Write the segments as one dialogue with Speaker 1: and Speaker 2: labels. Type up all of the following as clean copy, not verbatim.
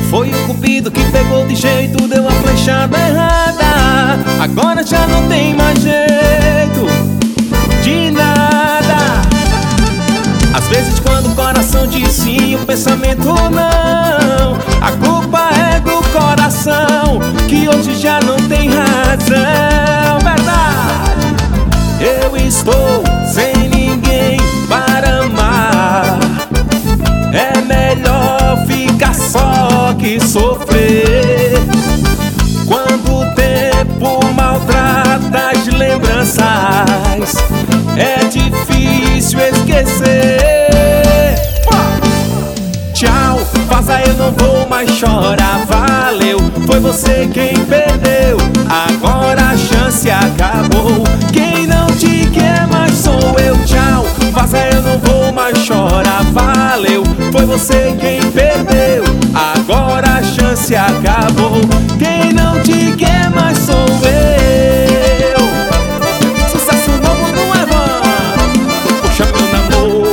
Speaker 1: Foi o cupido que pegou de jeito, deu a flechada errada. Agora já não tem mais jeito de nada. Às vezes quando o coração diz sim, o pensamento não, a culpa é do coração, que hoje já não tem razão. Verdade. Eu estou sem ninguém para amar. É melhor ficar só que sofrer. Quando o tempo maltrata as lembranças, é difícil esquecer. Tchau, vaza, eu não vou mais chorar. Valeu, foi você quem perdeu. Agora a chance acabou. Quem não te quer mais sou eu. Tchau, vaza, eu não vou mais chorar. Valeu, foi você quem perdeu. Agora a chance acabou. Quem não te quer mais sou eu. Sucesso novo no Evandro, o chapéu na mão.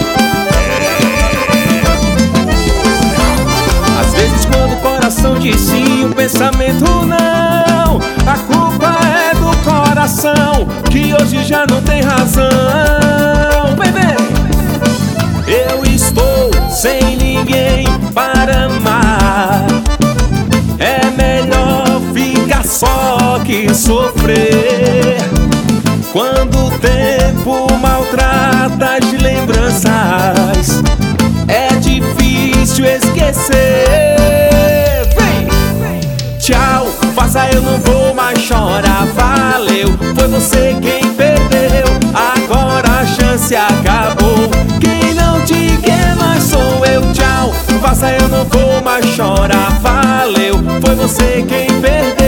Speaker 1: Às vezes quando o coração diz sim, o pensamento não, a culpa é do coração, que hoje já não tem razão. Bebê, eu estou sem ninguém para amar. É melhor ficar só que sofrer. Quando o tempo maltrata as lembranças, é difícil esquecer. Vem! Tchau, vaza, eu não vou mais chorar. Valeu, foi você quem perdeu. Agora a chance acabou. Quem não te quer mais sou eu. Tchau, vaza, eu não vou mais chorar. Valeu, foi você quem perdeu.